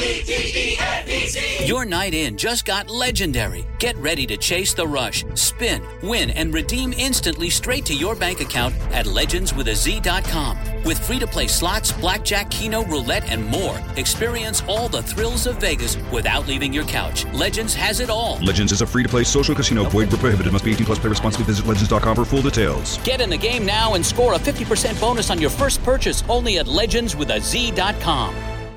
Your night in just got legendary. Get ready to chase the rush, spin, win, and redeem instantly straight to your bank account at legendswithaz.com. With free-to-play slots, blackjack, keno, roulette, and more, experience all the thrills of Vegas without leaving your couch. Legends has it all. Legends is a free-to-play social casino. Void where prohibited. Must be 18 plus. Play responsibly. Visit legends.com for full details. Get in the game now and score a 50% bonus on your first purchase only at legendswithaz.com.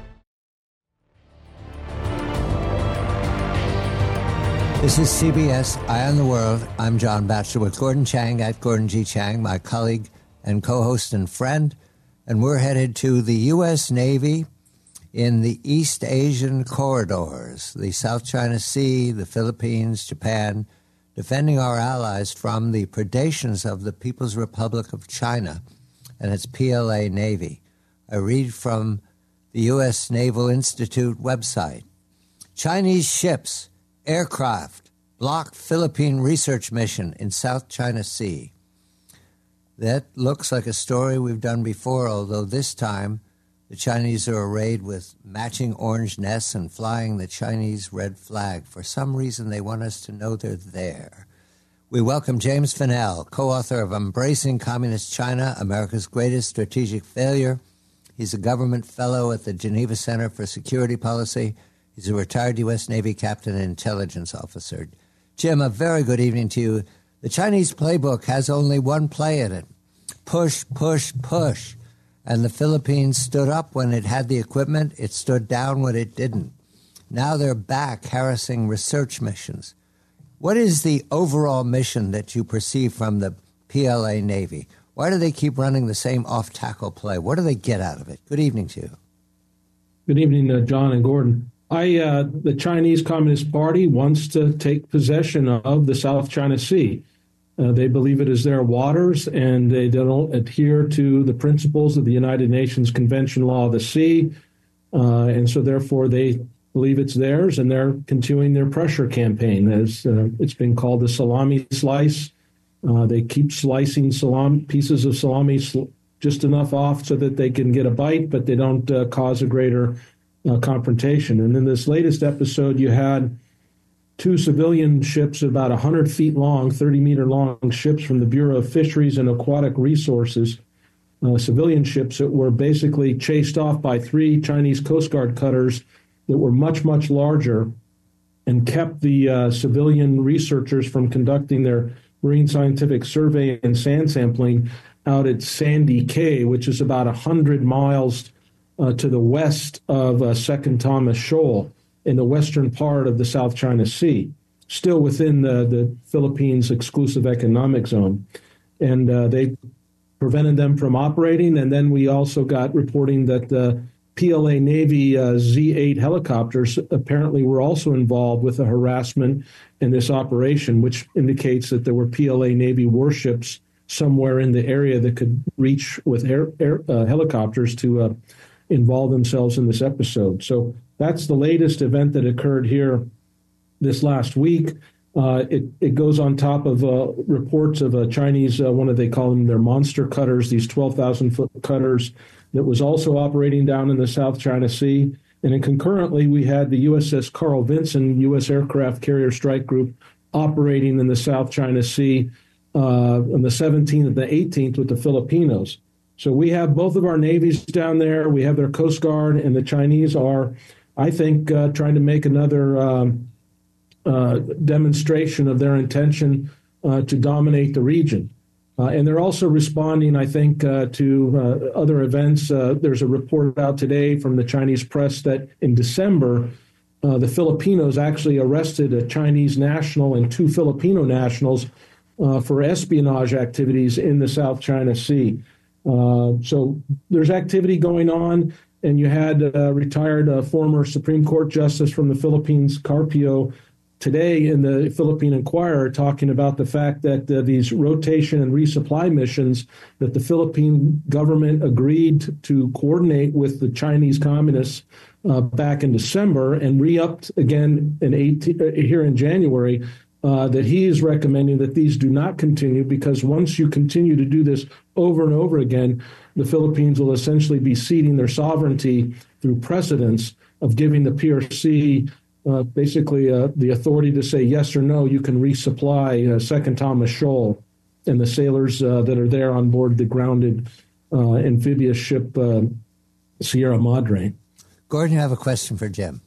This is CBS Eye on the World. I'm John Batchelor with Gordon Chang at Gordon G. Chang, my colleague and co-host and friend. And we're headed to the U.S. Navy in the East Asian corridors, the South China Sea, the Philippines, Japan, defending our allies from the predations of the People's Republic of China and its PLA Navy. I read from the U.S. Naval Institute website. Chinese ships, aircraft, block Philippine research mission in South China Sea. That looks like a story we've done before, although this time the Chinese are arrayed with matching orange nests and flying the Chinese red flag. For some reason, they want us to know they're there. We welcome James Fennell, co-author of Embracing Communist China, America's Greatest Strategic Failure. He's a government fellow at the Geneva Center for Security Policy. He's a retired U.S. Navy captain and intelligence officer. Jim, a very good evening to you. The Chinese playbook has only one play in it. Push, push, push. And the Philippines stood up when it had the equipment. It stood down when it didn't. Now they're back harassing research missions. What is the overall mission that you perceive from the PLA Navy? Why do they keep running the same off-tackle play? What do they get out of it? Good evening to you. Good evening, John and Gordon. The Chinese Communist Party wants to take possession of the South China Sea. They believe it is their waters, and they don't adhere to the principles of the United Nations Convention Law of the Sea. And so, therefore, they believe it's theirs, and they're continuing their pressure campaign. As it's been called the salami slice. They keep slicing pieces of salami just enough off so that they can get a bite, but they don't cause a greater confrontation. And in this latest episode, you had two civilian ships about 100 feet long, 30-meter long ships from the Bureau of Fisheries and Aquatic Resources, civilian ships that were basically chased off by three Chinese Coast Guard cutters that were much, much larger and kept the civilian researchers from conducting their marine scientific survey and sand sampling out at Sandy Cay, which is about 100 miles to the west of Second Thomas Shoal in the western part of the South China Sea, still within the Philippines' exclusive economic zone. And they prevented them from operating. And then we also got reporting that the PLA Navy Z-8 helicopters apparently were also involved with the harassment in this operation, which indicates that there were PLA Navy warships somewhere in the area that could reach with helicopters to involve themselves in this episode. So that's the latest event that occurred here this last week. It goes on top of reports of a Chinese, they call them their monster cutters, these 12,000-foot cutters that was also operating down in the South China Sea. And then concurrently, we had the USS Carl Vinson, U.S. Aircraft Carrier Strike Group, operating in the South China Sea on the 17th and the 18th with the Filipinos. So we have both of our navies down there. We have their Coast Guard, and the Chinese are, I think, trying to make another demonstration of their intention to dominate the region. And they're also responding, I think, to other events. There's a report out today from the Chinese press that in December, the Filipinos actually arrested a Chinese national and two Filipino nationals for espionage activities in the South China Sea. So there's activity going on, and you had retired former Supreme Court Justice from the Philippines, Carpio, today in the Philippine Inquirer talking about the fact that these rotation and resupply missions that the Philippine government agreed to coordinate with the Chinese communists back in December and re-upped again here in January, that he is recommending that these do not continue, because once you continue to do this over and over again, the Philippines will essentially be ceding their sovereignty through precedence of giving the PRC basically the authority to say yes or no, you can resupply Second Thomas Shoal and the sailors that are there on board the grounded amphibious ship Sierra Madre. Gordon, you have a question for Jim.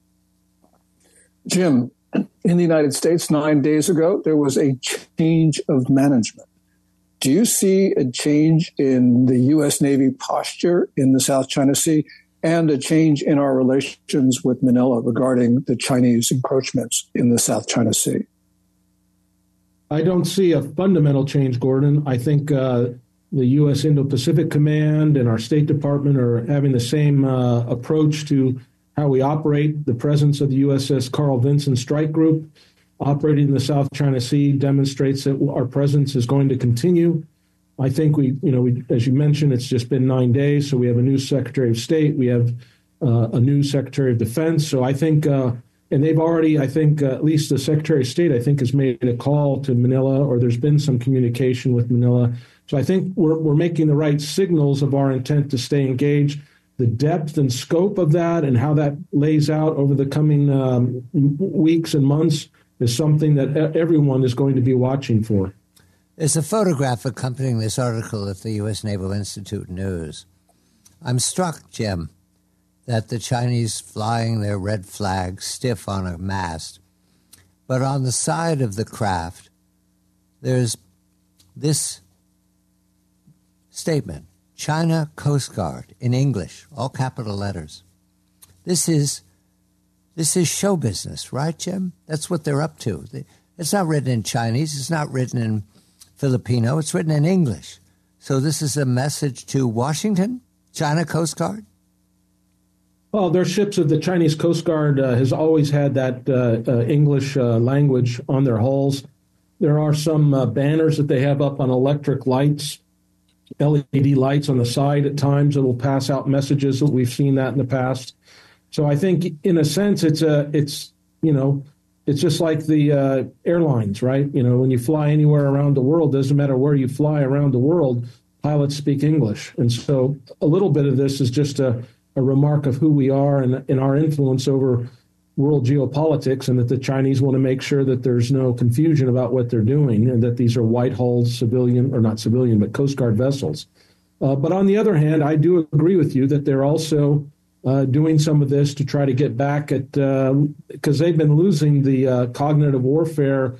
Jim, in the United States 9 days ago, there was a change of management. Do you see a change in the U.S. Navy posture in the South China Sea and a change in our relations with Manila regarding the Chinese encroachments in the South China Sea? I don't see a fundamental change, Gordon. I think the U.S. Indo-Pacific Command and our State Department are having the same approach to how we operate. The presence of the USS Carl Vinson Strike Group operating in the South China Sea demonstrates that our presence is going to continue. I think we, as you mentioned, it's just been 9 days, so we have a new Secretary of State, we have a new Secretary of Defense. So I think, and they've already, I think, at least the Secretary of State, I think, has made a call to Manila, or there's been some communication with Manila. So I think we're making the right signals of our intent to stay engaged. The depth and scope of that and how that lays out over the coming weeks and months is something that everyone is going to be watching for. There's a photograph accompanying this article at the U.S. Naval Institute News. I'm struck, Jim, that the Chinese flying their red flag stiff on a mast, but on the side of the craft, there's this statement, China Coast Guard, in English, all capital letters. This is show business, right, Jim? That's what they're up to. It's not written in Chinese. It's not written in Filipino. It's written in English. So this is a message to Washington, China Coast Guard? Well, their ships of the Chinese Coast Guard has always had that English language on their hulls. There are some banners that they have up on electric lights, LED lights on the side at times that will pass out messages. We've seen that in the past. So I think, in a sense, it's just like the airlines, right? When you fly anywhere around the world, doesn't matter where you fly around the world, pilots speak English. And so a little bit of this is just a remark of who we are and our influence over world geopolitics, and that the Chinese want to make sure that there's no confusion about what they're doing, and that these are white-hulled civilian, or not civilian, but Coast Guard vessels. But on the other hand, I do agree with you that they're also doing some of this to try to get back at, because they've been losing the cognitive warfare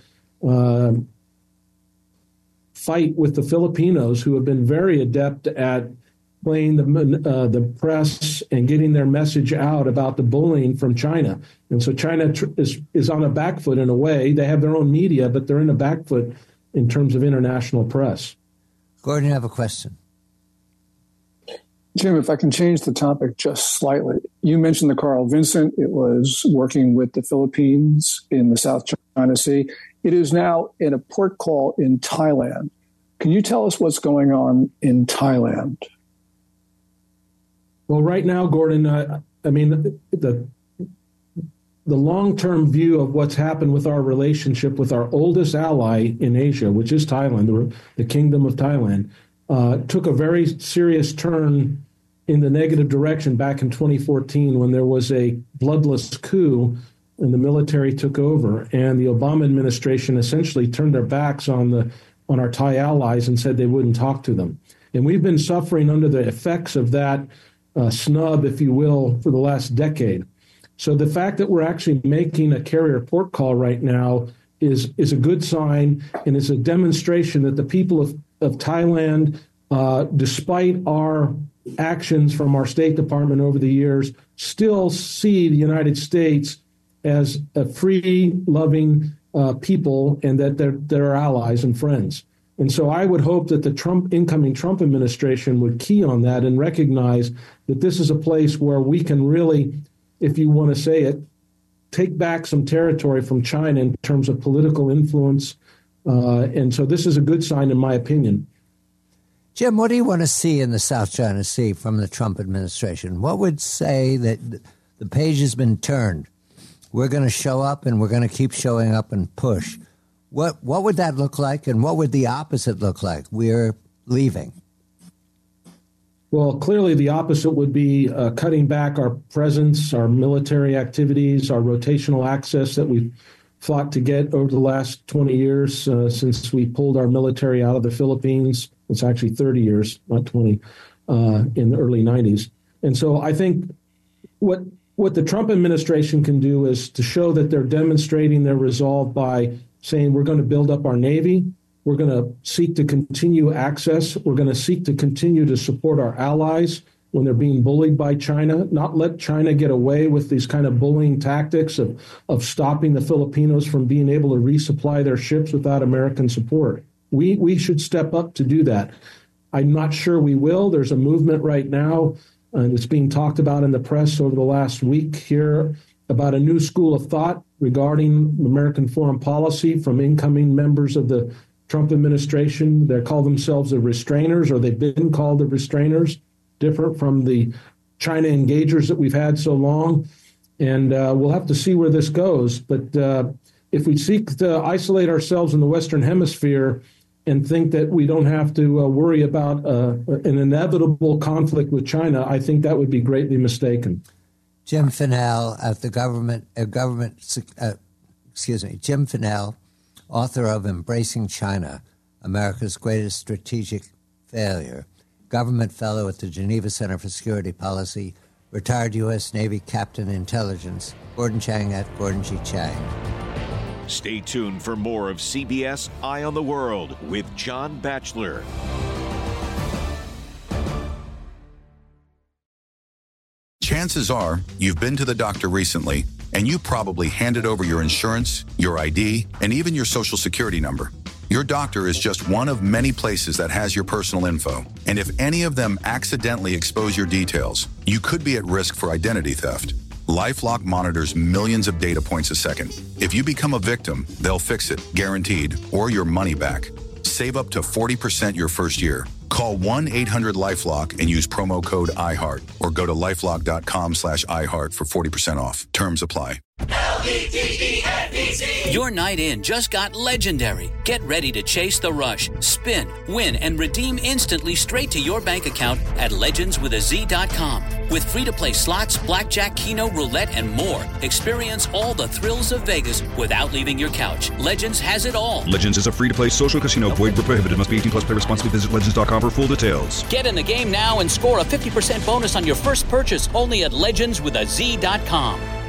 fight with the Filipinos, who have been very adept at playing the press and getting their message out about the bullying from China. And so China is on a back foot in a way. They have their own media, but they're in a back foot in terms of international press. Gordon, you have a question. Jim, if I can change the topic just slightly. You mentioned the Carl Vinson. It was working with the Philippines in the South China Sea. It is now in a port call in Thailand. Can you tell us what's going on in Thailand? Well, right now, Gordon, the long-term view of what's happened with our relationship with our oldest ally in Asia, which is Thailand, the Kingdom of Thailand, took a very serious turn in the negative direction back in 2014 when there was a bloodless coup and the military took over, and the Obama administration essentially turned their backs on our Thai allies and said they wouldn't talk to them. And we've been suffering under the effects of that snub, if you will, for the last decade. So the fact that we're actually making a carrier port call right now is a good sign, and it's a demonstration that the people of Thailand, despite our actions from our State Department over the years, still see the United States as a free, loving people, and that they're our allies and friends. And so I would hope that the incoming Trump administration would key on that and recognize that this is a place where we can really, if you want to say it, take back some territory from China in terms of political influence. And so this is a good sign, in my opinion. Jim, what do you want to see in the South China Sea from the Trump administration? What would say that the page has been turned? We're going to show up, and we're going to keep showing up and push. What would that look like, and what would the opposite look like? We're leaving. Well, clearly the opposite would be cutting back our presence, our military activities, our rotational access that we've fought to get over the last 20 years since we pulled our military out of the Philippines. It's actually 30 years, not 20, in the early 90s. And so I think what the Trump administration can do is to show that they're demonstrating their resolve by saying we're going to build up our Navy. We're going to seek to continue access. We're going to seek to continue to support our allies when they're being bullied by China, not let China get away with these kind of bullying tactics of stopping the Filipinos from being able to resupply their ships without American support. We should step up to do that. I'm not sure we will. There's a movement right now, and it's being talked about in the press over the last week here, about a new school of thought regarding American foreign policy from incoming members of the Trump administration. They call themselves the restrainers, or they've been called the restrainers, different from the China engagers that we've had so long. And we'll have to see where this goes. But if we seek to isolate ourselves in the Western Hemisphere and think that we don't have to worry about an inevitable conflict with China, I think that would be greatly mistaken. Jim Finnell at the Jim Finnell, author of Embracing China, America's Greatest Strategic Failure, government fellow at the Geneva Center for Security Policy, retired U.S. Navy Captain Intelligence, Gordon Chang at Gordon G. Chang. Stay tuned for more of CBS Eye on the World with John Batchelor. Chances are you've been to the doctor recently, and you probably handed over your insurance, your ID, and even your Social Security number. Your doctor is just one of many places that has your personal info. And if any of them accidentally expose your details, you could be at risk for identity theft. LifeLock monitors millions of data points a second. If you become a victim, they'll fix it, guaranteed, or your money back. Save up to 40% your first year. Call 1-800-LifeLock and use promo code iHeart, or go to lifelock.com/iHeart for 40% off. Terms apply. L-E-G-E-N-E-Z. Your night in just got legendary. Get ready to chase the rush, spin, win, and redeem instantly straight to your bank account at legendswithaz.com. With free-to-play slots, blackjack, keno, roulette, and more. Experience all the thrills of Vegas without leaving your couch. Legends has it all. Legends is a free-to-play social casino. Void where prohibited. Must be 18 plus. Play responsibly. Visit legends.com for full details. Get in the game now and score a 50% bonus on your first purchase only at legendswithaz.com.